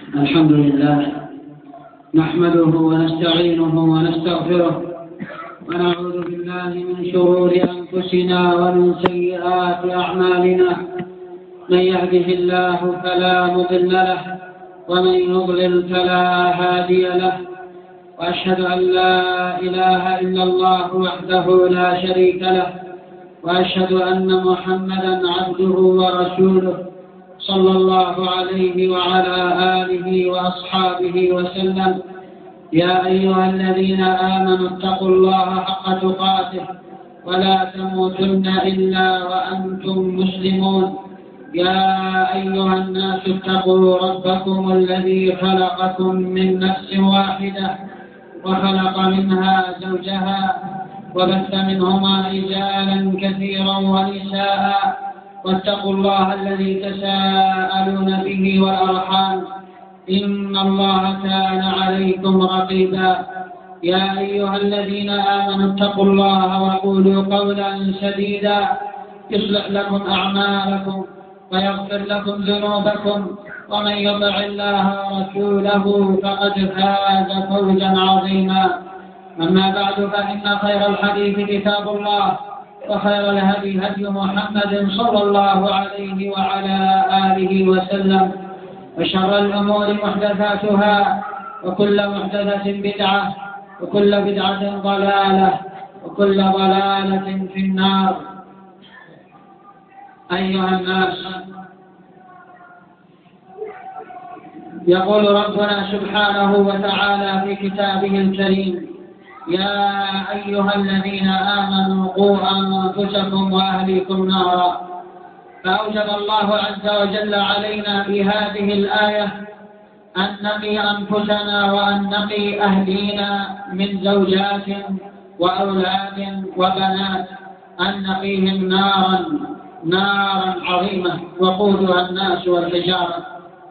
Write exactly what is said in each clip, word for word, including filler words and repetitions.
الحمد لله نحمده ونستعينه ونستغفره ونعوذ بالله من شرور أنفسنا ومن سيئات أعمالنا. من يهده الله فلا مضل له ومن يضلل فلا هادي له، وأشهد أن لا إله إلا الله وحده لا شريك له، وأشهد أن محمدا عبده ورسوله صلى الله عليه وعلى آله وأصحابه وسلم. يا أيها الذين آمنوا اتقوا الله حق تقاته ولا تموتن إلا وأنتم مسلمون. يا أيها الناس اتقوا ربكم الذي خلقكم من نفس واحدة وخلق منها زوجها وبث منهما رجالا كثيرا ونساء، واتقوا الله الذي تساءلون به والأرحام إن الله كان عليكم رقيبا. يا أيها الذين آمنوا اتقوا الله وقولوا قولا سديدا يصلح لكم أعمالكم ويغفر لكم ذنوبكم، ومن يطع الله ورسوله فقد فاز فوزا عظيما. أما بعد، فإن خير الحديث كتاب الله، وخير الهدي هدي محمد صلى الله عليه وعلى آله وسلم، وشر الأمور محدثاتها، وكل محدثة بدعة، وكل بدعة ضلالة، وكل ضلالة في النار. أيها الناس، يقول ربنا سبحانه وتعالى في كتابه الكريم: يا أيها الذين آمنوا قوا أنفسكم وأهليكم نارا. فأوجب الله عز وجل علينا في هذه الآية أن نقي أنفسنا وأن نقي أهلينا من زوجات وأولاد وبنات، أن نقيهم نارا نارا عظيمة وقودها الناس والحجارة،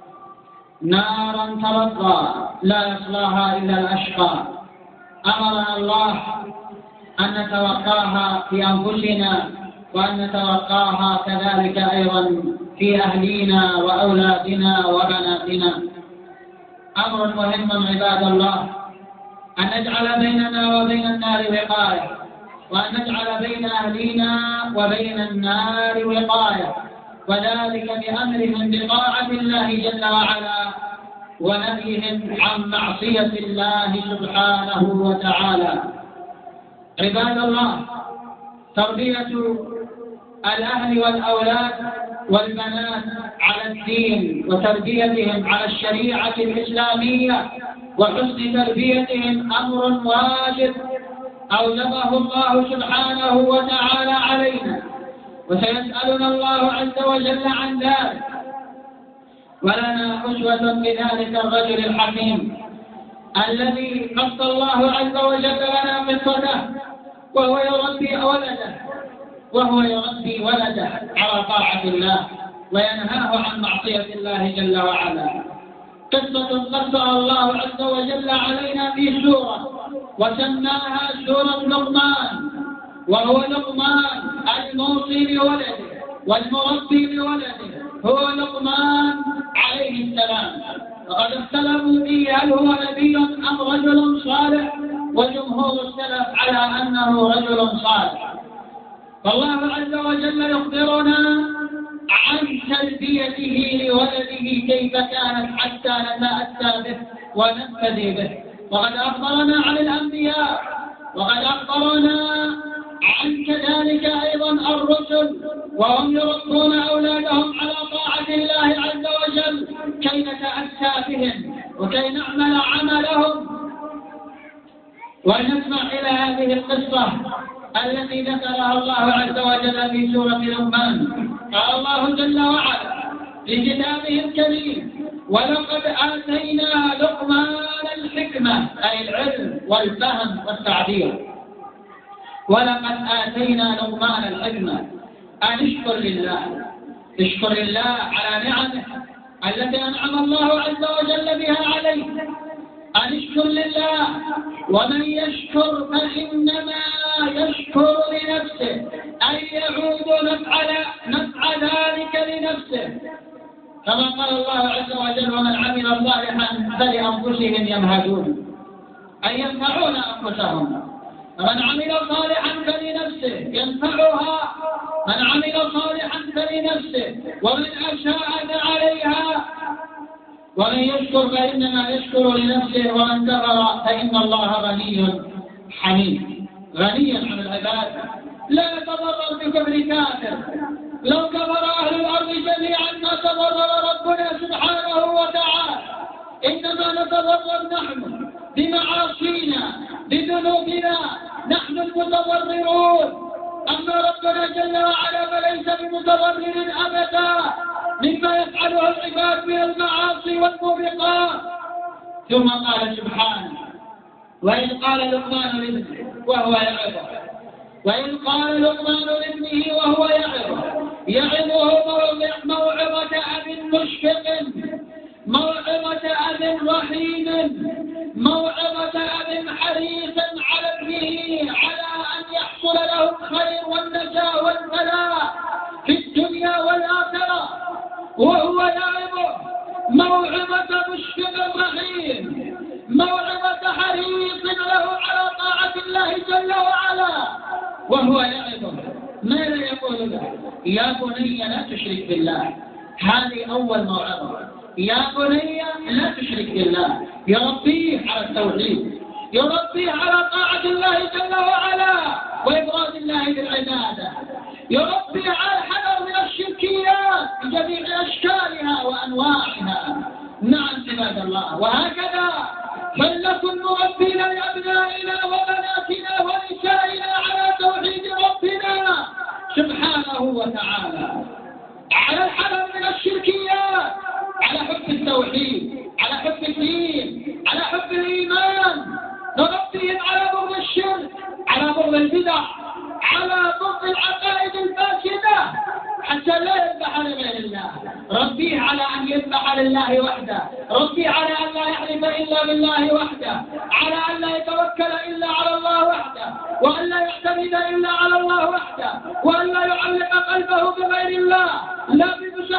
نارا تلظى لا يصلاها إلا الأشقى. أمرنا الله أن نتوقاها في أنفسنا، وأن نتوقاها كذلك أيضا في أهلينا وأولادنا وبناتنا. أمر مهم عباد الله، أن نجعل بيننا وبين النار وقاية، وأن نجعل بين أهلينا وبين النار وقاية، وذلك بأمرهم بطاعة الله جل وعلا ونهيهم عن معصية الله سبحانه وتعالى. عباد الله، تربية الأهل والأولاد والبنات على الدين، وتربيتهم على الشريعة الإسلامية، وحسن تربيتهم أمر واجب أوجبه الله سبحانه وتعالى علينا، وسيسألنا الله عز وجل عن ذلك. ولنا أسوة بذلك الرجل الحكيم الذي قص الله عز وجل لنا قصته، وهو يربي ولده وهو يربي ولده على طاعة الله وينهاه عن معصية الله جل وعلا. قصة قصها الله عز وجل علينا في سورة وسماها سورة لقمان، وهو لقمان الموصي بولده والمربي بولده هو لقمان عليه السلام. وقد اختلفوا فيه هل هو نبي أم رجل صالح، وجمهور السلف على أنه رجل صالح. فالله عز وجل يخبرنا عن تربيته لولده كيف كانت حتى نتأتى به ونقتدي به. وقد أخبرنا عن الأنبياء، وقد أخبرنا عن كذلك أيضا الرسل، وهم يربون أولادهم على طاعة الله عز وجل كي نتأسى بهم وكي نعمل عملهم. ونسمع إلى هذه القصة التي ذكرها الله عز وجل في سورة لقمان. قال الله جل وعلا في كتابه الكريم: ولقد آتينا لقمان الحكمة، أي العلم والفهم والتعبير. ولقد آتينا لقمان الحكمة أن اشكر لله، اشكر الله على نعمه التي أنعم الله عز وجل بها عليه، أن اشكر لله. ومن يشكر فإنما يشكر لنفسه، أي يعود نفع نفع ذلك لنفسه. كما قال الله عز وجل: ومن عمل صالحا فلأنفسهم يمهدون، أي ينفعون أنفسهم. من عمل صالحا فلنفسه ينفعها، من عمل صالحا فلنفسه، ومن أساء فعليها، ومن يشكر فإنما يشكر لنفسه، ومن كفر فإن الله غني حميد، غني عن العباد لا يتضرر بكفر كافر. لو كفر أهل الأرض جميعا ما تضرر ربنا سبحانه وتعالى، إنما نتضرر نحن بمعاصينا بذنوبنا، نحن المتضررون. أما ربنا جل وعلا فليس بمتضرر أبدا مما يفعله العباد من المعاصي والموبقات. ثم قال سبحانه: وإذ قال لقمان لابنه وهو يعظه، وإذ قال لقمان لابنه وهو يعظه يعظه موعظة أب مشفق، موعظة أب رحيم، موعظة أب حريص على ابنه على أن يحصل له الخير والنجاة والفلاح في الدنيا والآخرة، وهو يعظه موعظة مشفق رحيم، موعظة حريص له على طاعة الله جل وعلا، وهو يعظه. ماذا يقول له؟ يا بني لا تشرك بالله. هذه أول موعظة، يا بني لا تشرك بالله، يربيه على التوحيد، يربيه على طاعة الله جل وعلا وإفراد الله بالعبادة، يربيه على الحذر من الشركيات بجميع أشكالها وأنواعها. نعم عباد الله، وهكذا فلنكن مربين لأبنائنا وبناتنا ونسائنا على توحيد ربنا سبحانه وتعالى، على الحذر من الشركيات، على حب التوحيد، على حب الدين، على حب الإيمان. نربيهم على بغض الشرك، على بغض البدع، على بغض العقائد الفاسدة، حتى لا يذبح لغير الله. ربيه على أن يذبح لله وحده، ربيه على أن لا يحلف إلا بالله وحده، على أن لا يتوكل إلا على الله وحده، وأن لا يعتمد إلا على الله وحده، وأن لا يعلق قلبه بغير الله، لا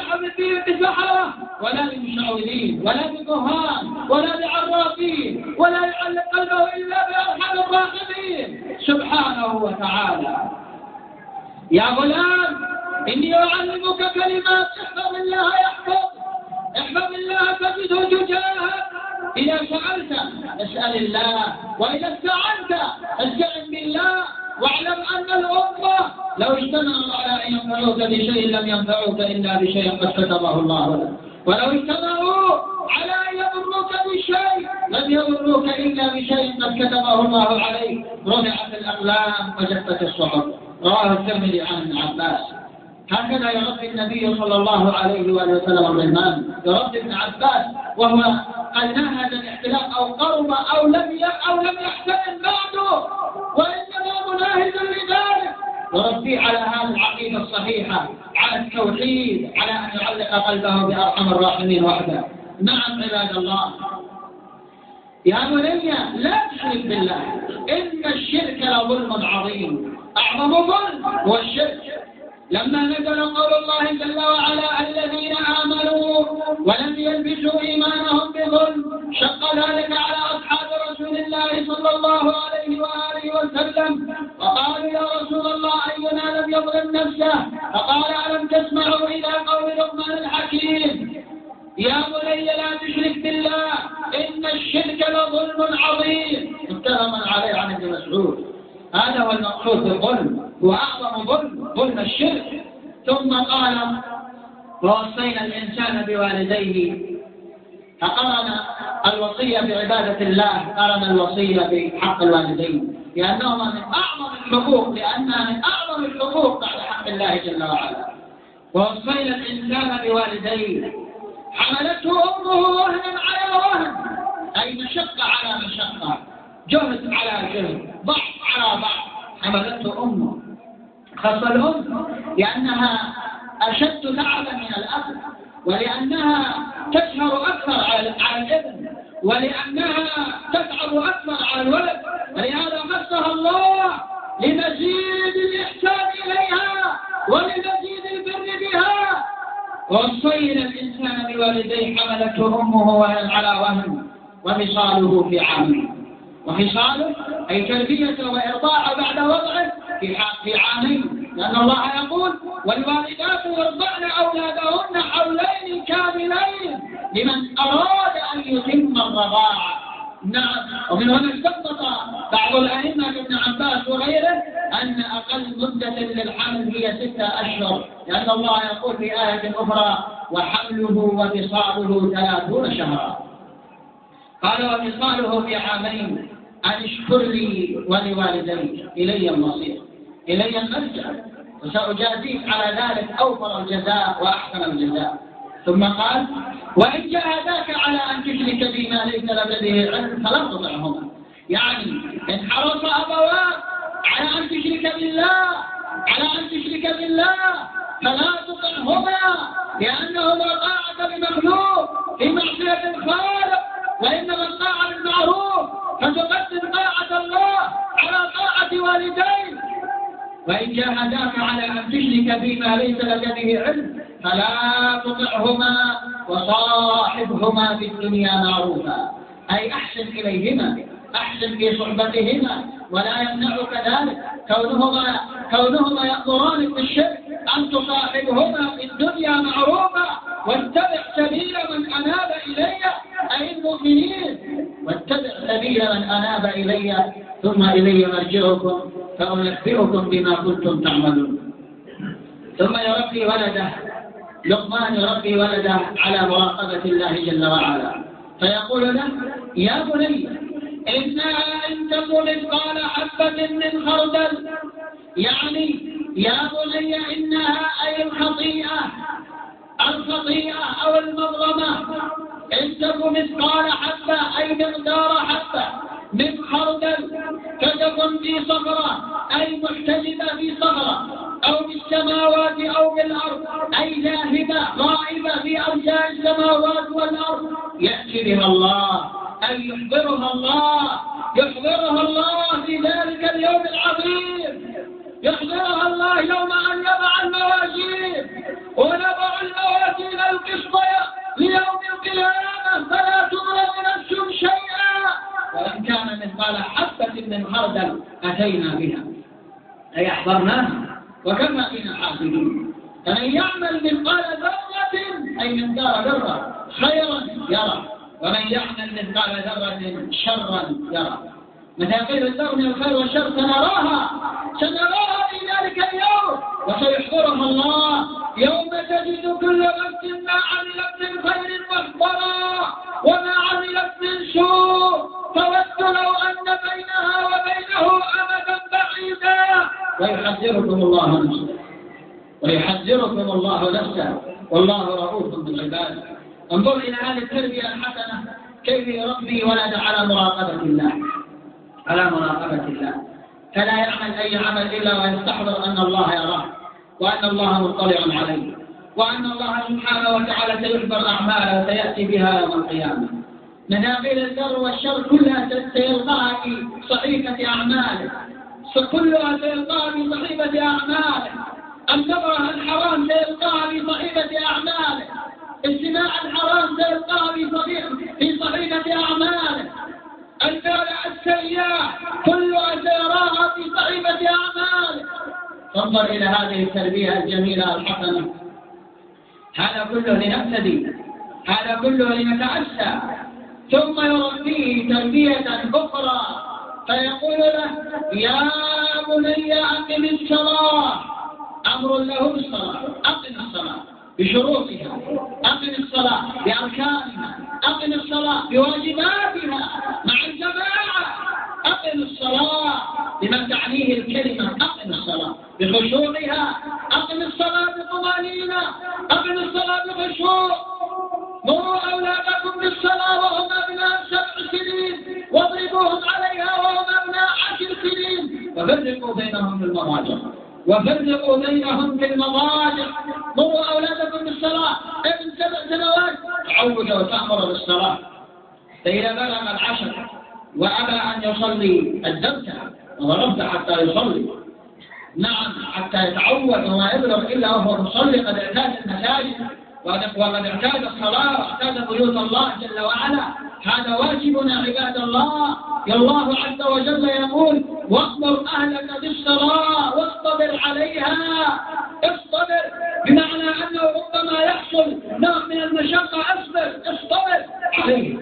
بسحرة ولا بمشعوذين ولا بكهان ولا بعرافين، ولا يعلق قلبه إلا بأرحم الراحمين سبحانه وتعالى. يا غلام إني أعلمك كلمات، احفظ الله يحفظ، احفظ الله تجده تجاهك. إذا سألت اسأل الله، وإذا استعنت استعن بالله، واعلم أن الأمة لو اجتمعوا على أن ينفعوك بشيء لم ينفعوك إلا بشيء قد كتبه الله لك، ولو اجتمعوا على أن يضروك بشيء لم يضروك إلا بشيء قد كتبه الله عليك. رفعت الأقلام وجفت الصحف. رواه الترمذي عن ابن عباس. هكذا يربي النبي صلى الله عليه وآله وسلم الرحمن، يربي ابن عباس وهو قد نهج الاحتلال أو قرب أو لم أو لم يحتمل بعده، وإنما مناهز لذلك، يربيه على هذه العقيدة الصحيحة، على التوحيد، على أن يعلق قلبه بأرحم الراحمين وحده. نعم عباد الله، يا بني لا تشرك بالله، إن الشرك لظلم عظيم، أعظم ظلم هو الشرك. لما نزل قول الله جل وعلا الذين آمنوا ولم يلبسوا إيمانهم بظلم، شق ذلك على أصحاب رسول الله صلى الله عليه وآله وسلم، وقالوا يا رسول الله أينا لم يظلم نفسه؟ فقال ألم تسمعوا إلى قول لقمان الحكيم يا بني لا تشرك بالله إن الشرك لظلم عظيم، متفق عليه عن ابن مسعود. هذا هو المقصود بالظلم، هو أعظم ظلم، ظلم الشرك. ثم قال ووصينا الإنسان بوالديه، فقرن الوصية بعبادة الله، قرن الوصية بحق الوالدين، لأنهما من أعظم الحقوق، لأنها من أعظم الحقوق بعد حق الله جل وعلا. ووصينا الإنسان بوالديه حملته أمه وهنا على وهن، أي مشقة على مشقة، جهد على جهد، ضعف على ضعف، حملته أمه. خاصة الأم لأنها أشد تعبا من الأب، ولأنها تسهر أكثر على الابن، ولأنها تتعب أكثر على الولد، ولهذا خصها الله لمزيد الإحسان إليها ولمزيد البر بها. ووصينا الإنسان ولوالديه حملته أمه وهن على وهن وفصاله في عامين. وفصاله أي تربيته وإرضاعه بعد وضعه في عامين، لأن الله يقول والوالدات يرضعن أولادهن حولين كاملين لمن أراد أن يتم الرضاعة. نعم. ومن هنا استنبط بعض الأئمة ابن عباس وغيره أن أقل مدة للحمل هي ستة أشهر، لأن الله يقول في آية أخرى وحمله وفصاله ثلاثون شهرا. قال وفصاله في عامين أن اشكر لي ولوالديك إلي المصير، إلي المرجع، وسأجازيك على ذلك أوفر الجزاء وأحسن الجزاء. ثم قال وإن جاهداك على أن تشرك بما ليس لك به علم فلا تطعهما. يعني إن حرص أبواك على أن تشرك بالله على أن تشرك بالله فلا تطعهما، لأنه لا طاعة لمخلوق في معصية الخالق، وإنما الطاعة بالمعروف، فتقدم طاعة الله على طاعة والديك. وإن جاهداك على أن تشرك بما ليس لك به علم فلا تطعهما وصاحبهما في الدنيا معروفا، أي أحسن إليهما، أحسن في صحبتهما، ولا يمنعك ذلك كونهما كونهما يأمرانك بالشرك أن تصاحبهما في الدنيا معروفا، واتبع سبيل من أناب إلي، أي المؤمنين، واتبع سبيل من أناب إلي ثم إلي مرجعكم فأنبئكم بما كنتم تعملون. ثم يربي ولده لقمان يربي ولده على مراقبة الله جل وعلا، فيقول له يا بني إنها إن تك مثقال حبة من خردل، يعني يا بني إنها أي الخطيئة الخطيئة أو المظلمة إن تك مثقال حبة أي مقدار حبة من خردل فتكن في صخرة أي محتجبة في صخرة أو بالسماوات أو بالأرض أي ذاهبة غائبة في أرجاء السماوات والأرض، يأتي بها الله أي يحضرها الله يحضرها الله في ذلك اليوم العظيم، يحضرها الله يوم أن يضع الموازين ونضع الموازين القسط ليوم القيامة فلا تظلم نفس شيئا، وإن كان مثقال حبة من خردل أتينا بها أي أحضرناها وكفى بنا حاسبين. فمن يعمل مثقال ذرة أي مثقال ذرة خيرا يرى، ومن يعمل مثقال ذرة شرا يرى. مثاقيل الذر من الخير والشر سنراها سنراها في ذلك اليوم، وسيحضرها الله يوم تجد كل نفس ما عملت من خير محضرا وما عملت من سوء تود لو أن بينها وبينه أمدا بعيدا، ويحذركم الله نفسه ويحذركم الله نفسه والله رؤوف بالعباد. انظر إلى هذه التربية الحسنة كيف يربي ولد على مراقبة الله على مراقبة الله، فلا يعمل أي عمل إلا ويستحضر أن الله يراه وأن الله مطلع عليه وأن الله سبحانه وتعالى سيحضر أعماله وسيأتي بها يوم القيامة. منابل الشر والشر كلها سيلقاها في صحيفة أعماله، كلها سيلقاها في صحيفة أعماله. النظرة الحرام سيلقاها في صحيفة أعماله، استماع الحرام سيلقاها في صحيفة أعماله، الفعل السيئة كلها سيراها في صحيفة أعماله. انظر إلى هذه التربية الجميلة الحسنة، هذا كله لنقتدي، هذا كله لنتأسى. ثم يربيه تربية أخرى فيقول له يا بني أقم الصلاة، أمر له بالصلاة، أقم الصلاة بشروطها، أقم الصلاة بأركانها، أقم الصلاة بواجباتها مع الجماعة، أقم الصلاة بما تعنيه الكلمة، أقم الصلاة بخشوعها، أقم الصلاة بطمأنينة، أقم الصلاة بخشوع. مروا أولادكم بالصلاة وهم أبناء سبع سنين واضربوهم عليها وهم أبناء عشر سنين وفرقوا بينهم في المضاجع وفرقوا بينهم في المضاجع. مروا أولادكم بالصلاة، ابن سبع سنوات تعود وتأمر بالصلاة، فإذا بلغ العشر وأبى أن يصلي أدبته وضربته حتى يصلي، نعم حتى يتعود وما يبلغ إلا وهو مصلي قد اعتاد المساجد وقد اعتاد الصلاة واعتاد بيوت الله جل وعلا. هذا واجبنا عباد الله. الله عز وجل يقول: واصبر أهلك بالصلاة واصطبر عليها. اصطبر بمعنى أنه ربما يحصل نوع من المشقة، اصبر اصطبر عليها،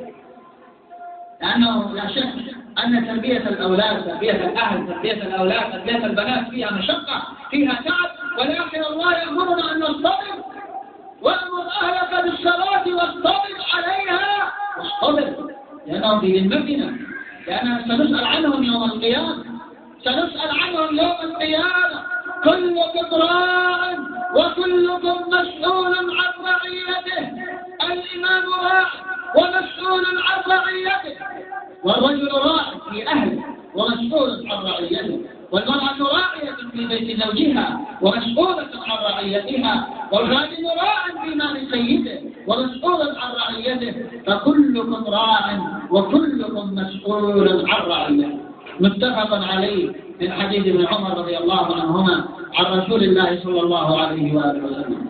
لأنه لا شك أن تربية الأولاد، تربية الأهل، تربية الأولاد، تربية البنات فيها مشقة، فيها تعب، ولكن الله يأمرنا أن نصطبر. وأمر أهلك بالصلاة واصطبر عليها. واصطبر لأنهم في ذمتنا، لأننا سنسأل عنهم يوم القيامة، سنسأل عنهم يوم القيامة. كلكم راع وكلكم مسؤول عن رعيته. الإمام راع ومسؤول عن رعيته، والرجل راع في أهله ومسؤول عن رعيته، والمرأة راعية في بيت زوجها ومسؤولة عن رعيتها، والخادم راع في مال سيده ومسؤول عن رعيته. فكلكم راع وكلكم مسؤول عن رعيته. متفق عليه من حديث ابن عمر رضي الله عنهما عن رسول الله صلى الله عليه وآله وسلم: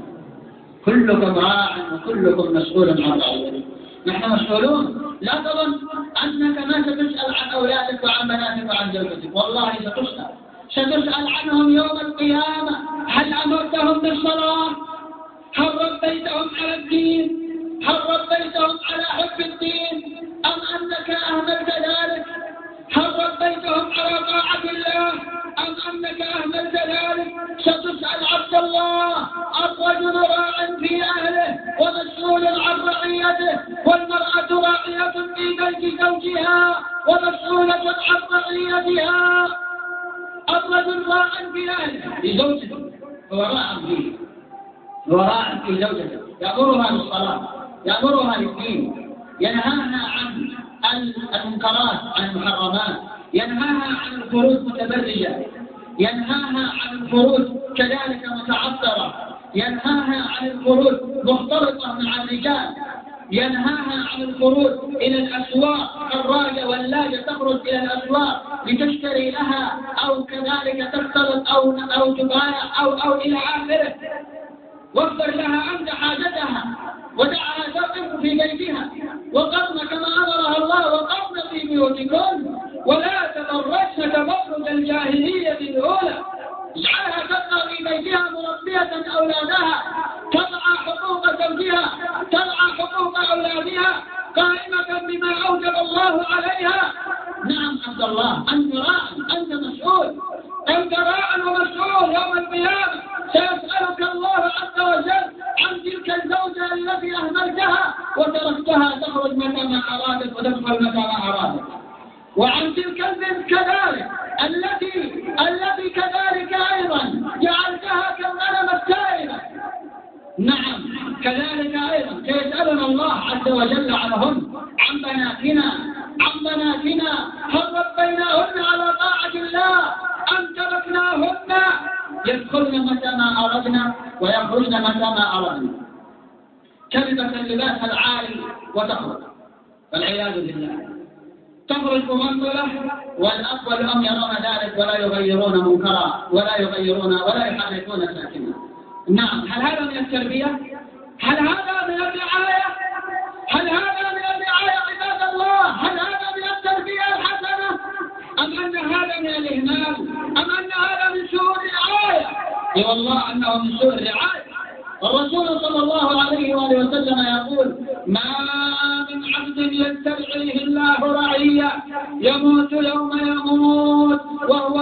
كلكم راع وكلكم مسؤول عن رعيته. نحن مسؤولون. لا تظن أنك ما ستسأل عن أولادك وعن بناتك وعن زوجتك، والله ستسأل. ستسأل عنهم يوم القيامة. هل أمرتهم بالصلاة؟ هل ربيتهم على الدين؟ هل ربيتهم على حب الدين؟ أم أنك أهملت ذلك؟ هل ربيتهم على طاعة الله أم أنك أهملت ذلك؟ ستسأل عبد الله. الرجل راع في أهله ومسؤول عن رعيته، والمرأة راعية في بيت زوجها ومسؤولة عن رعيتها. الرجل راع في أهله، في زوجته هو راع فيه، هو راع في زوجته، يأمرها بالصلاة، يأمرها بالدين، ينهاها عن المنكرات، عن المحرمات، ينهاها عن الخروج متبرجة، ينهاها عن الخروج كذلك متعطرة، ينهاها عن الخروج مختلطة مع الرجال، ينهاها عن الخروج إلى الأسواق الراجة واللاجة، تخرج إلى الأسواق لتشتري لها أو كذلك تختلط أو أو تبايع أو أو إلى آخره. وفر لها أنت حاجتها ودعها تقف في بيتها وقرن كما أمرها الله: وقرن في بيوتكن ولا تبرجن تبرج الجاهلية الأولى. اجعلها تبقى في بيتها مربية أولادها، ترعى حقوق زوجها، ترعى حقوق أولادها، قائمة بما أوجب الله عليها. نعم عبد الله، أنت راع، أنت مسؤول، أنت راع ومسؤول. يوم القيامة سيسألك الله عز وجل عن تلك الزوجة التي أهملتها وتركتها تخرج متى ما أرادت وتدخل متى ما أرادت، وعن تلك البنت كذلك التي التي كذلك أيضا جعلتها كالغنم السائمة. نعم كذلك أيضا سيسألنا الله عز وجل عنهن، عن بناتنا، عن بناتنا. هل ربيناهن على طاعة الله أم تركناهن يدخلن متى ما أردنا ويخرجن متى ما أردنا؟ تلبس اللباس العالي وتخرج، والعياذ بالله، تخرج ممثلة، والأب والأم يرون ذلك ولا يغيرون منكرا ولا يغيرون ولا يحركون ساكنا. نعم، هل هذا من التربية؟ هل هذا من الرعاية؟ هل هذا من الرعاية عباد الله؟ هل هذا من التربية الحسنة؟ أم أن هذا من الإهمال؟ أم أن هذا من سوء الرعاية؟ اي والله أنه من سوء الرعاية. الرسول صلى الله عليه وآله وسلم يقول: ما من عبد يسترعيه الله رعية يموت يوم يموت وهو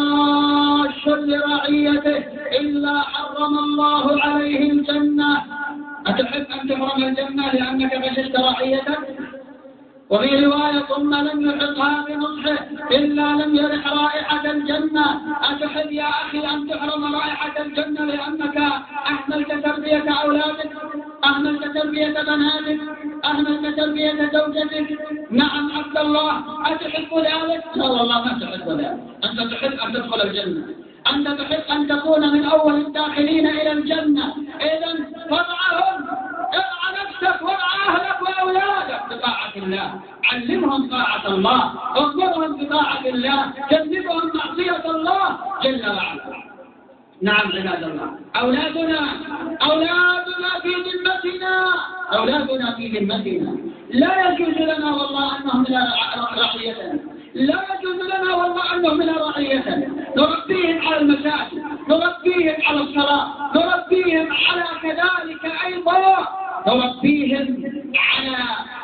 غاش لرعيته إلا حرم الله عليه الجنة. أتحب أن تحرم الجنة لأنك غششت رعيتك؟ وفي رواية: ثم لم يحطها بنصحه إلا لم يرح رائحة الجنة. أتحب يا أخي أن تحرم رائحة الجنة لأنك أهملت تربية أولادك، أهملت تربية بناتك، أهملت تربية زوجتك؟ نعم عبد الله، أتحب ذلك؟ لا والله ما تحب ذلك. أنت تحب أن تدخل الجنة، أنت تحب أن تكون من أول الداخلين إلى الجنة. إذن فرعهم، ارعى نفسك وارعى أهلك وأولادك بطاعة الله، علمهم طاعة الله، أمرهم بطاعة الله، جنبهم معصية الله جل وعلا. نعم عباد الله، أولادنا أولادنا في ذمتنا، أولادنا في ذمتنا، لا يجوز لنا والله أنهم من رعيتنا، لا يجوز لنا والله أنهم من رعيتنا، نربيهم على المساجد، نربيهم على الصلاة، نربيهم على كذلك أيضا نربيهم على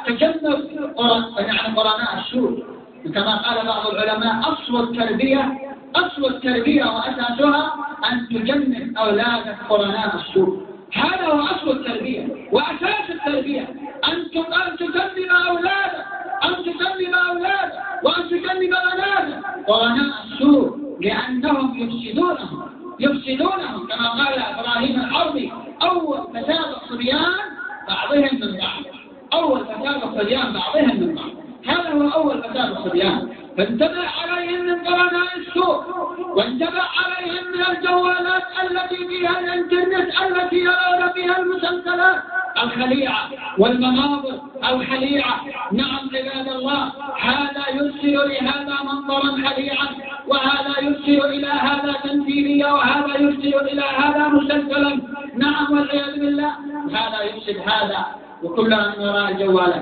تجنب يعني قرناء السوء، كما قال بعض العلماء أصل التربية أصل التربية وأساسها أن تجنب أولادك قرناء السوء، هذا هو أصل التربية وأساس التربية، أن تجنب أولادك أن تجنب أولادك وأن تجنب بناتك قرناء السوء، لأنهم يفسدونهم يفسدونهم كما قال إبراهيم الحربي: أول فساد الصبيان بعضهم من بعض، أول فساد الصبيان بعضهم من بعض، هذا هو أول فساد الصبيان. فانتبه عليهم من قرناء السوء، وانتبه عليهم من الجوالات التي فيها الانترنت التي يرون فيها المسلسلات الخليعة والمناظر الخليعة. نعم عباد الله، هذا يرسل لهذا منظرا خليعا، وهذا يرسل إلى هذا تمثيليا، وهذا يرسل إلى هذا مسلسلا. نعم والعياذ بالله، هذا يرسل هذا، وكلها من وراء الجوالات.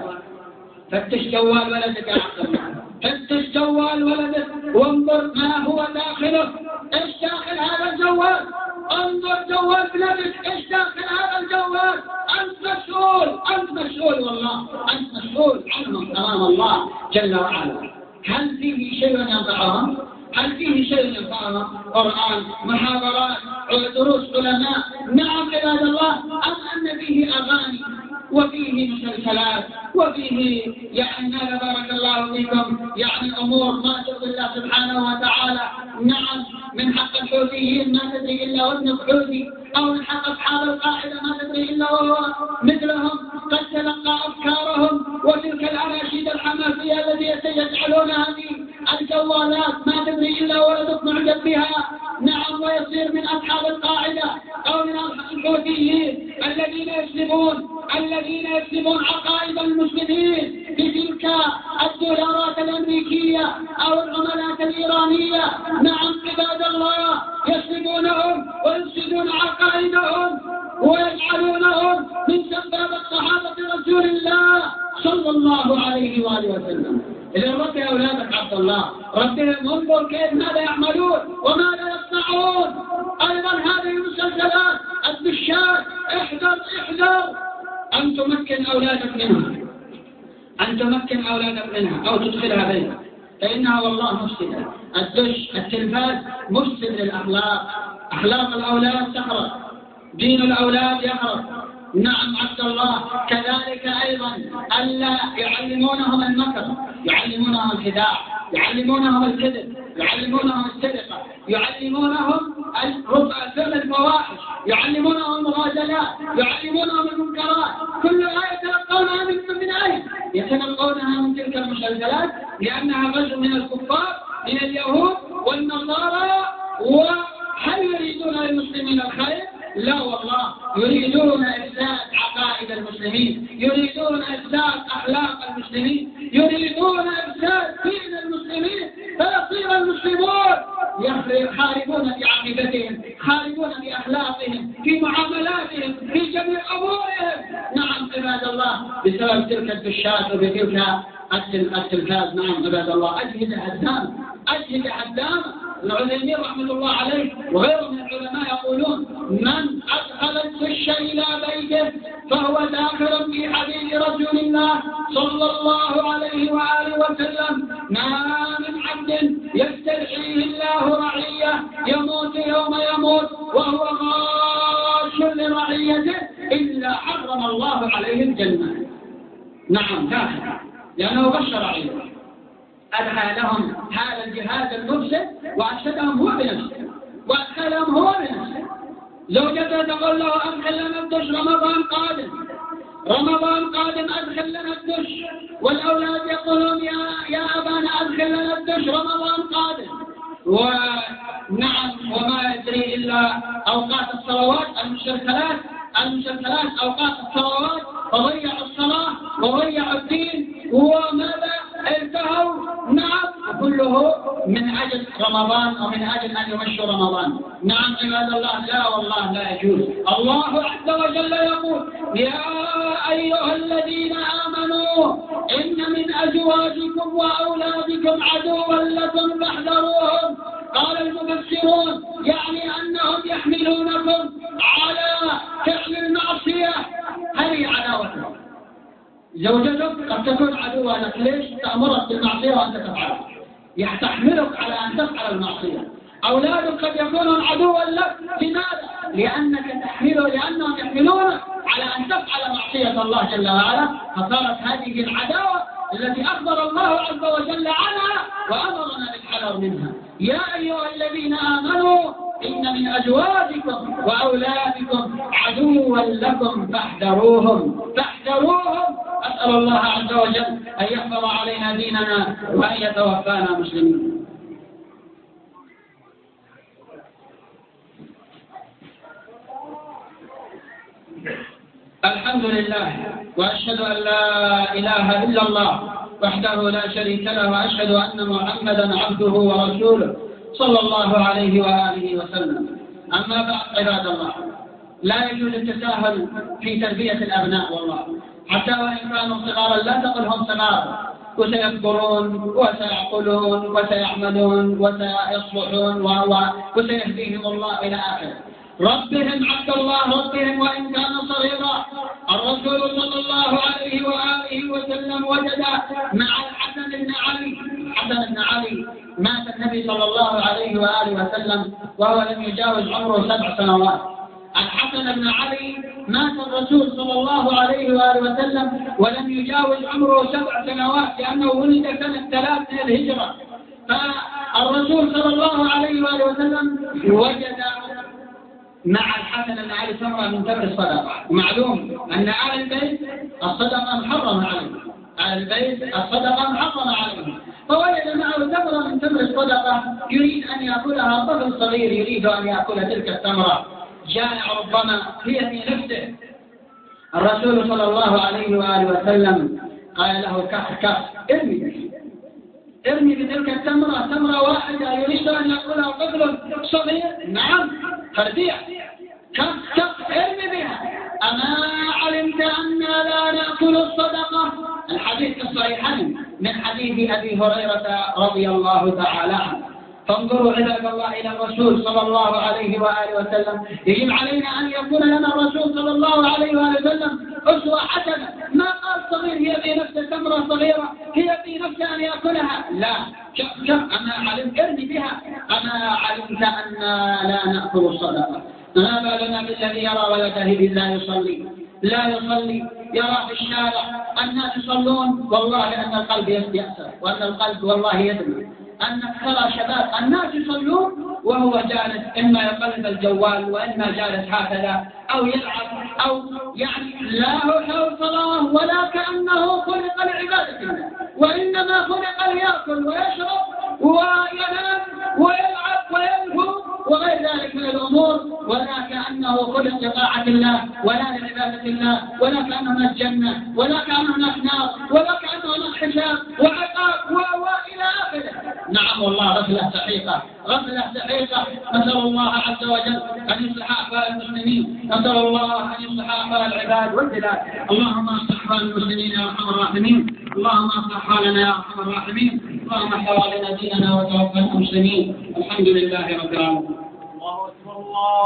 فتش جوال ولدك يا عبد الله، فتش جوال ولدك وانظر ما هو داخله، ايش داخل هذا الجوال، انظر جوال ابنك ايش داخل هذا الجوال، انت مسؤول، انت مسؤول والله، انت مسؤول عنهم امام الله جل وعلا. هل فيه شيء ينفعهم؟ هل فيه شيء ينفعهم؟ قرآن، محاضرات، دروس علماء؟ نعم عباد الله. أم أن فيه أغاني وفيه مسلسلات وفيه يعني ماذا بارك الله فيكم يعني أمور ما ترضي الله سبحانه وتعالى؟ نعم، من حق الحوثيين ما تدري إلا وابن حوثي، أو من حق أصحاب القاعدة ما تدري إلا وهو مثلهم، قد تلقى أفكارهم وتلك الأناشيد الحماسية التي يجعلونها في الجوالات ما تدري إلا ولدك معجب بها. نعم، ويصير من أصحاب القاعدة أو من الحوثيين الذين يسلمون الذين يسلمون عقائد المسلمين بتلك الدولارات الأمريكية أو العملات الإيرانية. نعم عباد الله، يسلمونهم ويفسدون عقائدهم ويجعلونهم من سبابة صحابة رسول الله صلى الله عليه وآله وسلم. إذا ربي أولادك عبد الله، ربهم انظر كيف ماذا يعملون وماذا يصنعون. أيضا هذه المسلسلات الدشات، احذر احذر أن تمكن أولادك منها، أن تمكن أولادك منها أو تدخلها بينك، فإنها والله مفسدة. الدش التلفاز مفسد للأخلاق، أخلاق الأولاد تخرب، دين الأولاد يخرب. نعم عبد الله، كذلك أيضا ألا يعلمونهم المكر، يعلمونهم الخداع، يعلمونهم الكذب، يعلمونهم السرقة، يعلمونهم فعل الفواحش، يعلمونهم المغازلات، يعلمونهم المنكرات، كلها يتلقونها من من أين؟ يتلقونها من تلك المسلسلات، لأنها غزو من الكفار من اليهود والنصارى. وهل يريدون للمسلمين الخير؟ لا والله، يريدون إفساد عقائد المسلمين، يريدون إفساد أخلاق المسلمين، يريدون إفساد دين المسلمين، فيصير المسلمون يخاربون بعقيدتهم، يخاربون بأخلاقهم، في معاملاتهم، في جميع أمورهم. نعم عباد الله، بسبب تلك الدشات وبتلك التلفاز. نعم عباد الله، أجهزة هدامة، أجهزة هدامة. العلماء رحمة الله عليه وغيره من العلماء يقولون: من أدخل الدش إلى بيته فهو داخل في حديث رسول الله صلى الله عليه وآله وسلم: ما من عبد يسترعيه الله رعية يموت يوم يموت وهو غاش لرعيته إلا حرم الله عليه الجنة. نعم داخل، لأنه غش رعيته، أدخل لهم هذا الجهاز المفسد وأفسدهم هو بنفسه، وأدخلهم هو بنفسه. زوجته تقول له: أدخل لنا الدش رمضان قادم، رمضان قادم أدخل لنا الدش، والأولاد يقولون: يا يا أبانا أدخل لنا الدش رمضان قادم. ونعم، وما يدري إلا أوقات الصلوات، المسلسلات المسلسلات أوقات الصلوات، وضيعوا الصلاة وضيعوا الدين، وماذا انتهوا؟ نعم، كله من أجل رمضان أو من أجل أن يمشوا رمضان. نعم عباد الله، لا والله لا يجوز. الله عز وجل يقول: يا أيها الذين آمنوا إن من أزواجكم وأولادكم عدوا لكم فاحذروهم. قال المفسرون يعني أنهم يحملونكم على فعل المعصية. هذه عداوتهم. زوجتك قد تكون عدوة لك، ليش؟ تأمرك بالمعصية وأنت تفعلها، يحتحملك على أن تفعل المعصية. أولادك قد يكونون عدوا لك، لماذا؟ لأنك تحمله لأنهم يحملونك على أن تفعل معصية الله جل وعلا. فصارت هذه العداوة التي أخبر الله عز وجل عنها وأمرنا بالحذر منها. يا أيها الذين آمنوا إن من أزواجكم وأولادكم عدوا لكم فاحذروهم فاحذروهم. أسأل الله عز وجل أن يحفظ علينا ديننا وأن يتوفانا مسلمين. الحمد لله، وأشهد أن لا إله إلا الله وحده لا شريك له، وأشهد أن محمدا عبده ورسوله صلى الله عليه وآله وسلم. أما بعد عباد الله، لا يجوز التساهل في تربية الأبناء والله، حتى وإن كانوا صغارا لا تقلهم صغارا، وسيكبرون وسيعقلون وسيعملون وسيصلحون وسيهديهم الله إلى آخره. ربهم عبد الله ربهم وإن كان صغيرا. الرسول صلى الله عليه وآله وسلم وجد مع الحسن بن علي حسن بن علي مات النبي صلى الله عليه وآله وسلم وهو لم يجاوز عمره سبع سنوات. الحسن بن علي مات الرسول صلى الله عليه وآله وسلم ولم يجاوز عمره سبع سنوات، لأنه ولد سنة ثلاث من الهجرة. فالرسول صلى الله عليه وآله وسلم وجد مع الحسن بن علي ثمرة من تمر الصدقة. ومعلوم أن آل البيت الصدقة محرمة عليه، آل البيت الصدقة محرمة عليه. فوجد معه ثمرة من تمر الصدقة يريد أن يأكلها، طفل صغير يريد أن يأكل تلك الثمرة، جائع ربما هي في نفسه. الرسول صلى الله عليه وآله وسلم قال له: كف كف، ارمي ارمي بتلك التمرة، تمرة واحدة يريد أن يأكلها طفل صغير. نعم فرديع، كف كف ارمي بها. أما علمت أننا لا نأكل الصدقة؟ الحديث الصحيحين من حديث أبي هريرة رضي الله تعالى عنه. فانظروا عباد الله إلى الرسول صلى الله عليه وآله وسلم. يجب علينا أن يكون لنا الرسول صلى الله عليه وآله وسلم أسوة حسنة. ما قال صغير هي في نفس تمرة صغيرة هي في نفس أن يأكلها، لا، شوف شوف أما علمت ارمي بها. أما علمت أننا لا نأكل الصدقة؟ ما بالنا بالذي يرى ولده لا يصلي لا يصلي يرى في الشارع الناس يصلون، والله أن القلب يأسر، وأن القلب والله يدمع. أنك ترى شباب الناس يصلون وهو جالس إما يقلب الجوال وإما جالس هكذا أو يلعب أو يعني لا حول صلاة ولا كأنه خلق لعبادة الله، وإنما خلق ليأكل ويشرب وينام ويلعب ويلهو وغير ذلك من الأمور، ولا كأنه خلق لطاعة الله ولا لعبادة الله، ولا كأن هناك جنة ولا كأن هناك نار ولا كأن هناك حساب وعقاب وإلى آخره. نعم والله غفلة سحيقة، غفلة سحيقة. نسأل الله عز وجل أن يصلح أحوال المسلمين، نسأل الله أن يصلح أحوال العباد والبلاد. اللهم اصلح أحوال المسلمين يا أرحم الراحمين، اللهم اصلح حالنا يا أرحم الراحمين، اللهم احفظ علينا ديننا وتوفنا مسلمين. الحمد لله رب العالمين. الله أكبر الله.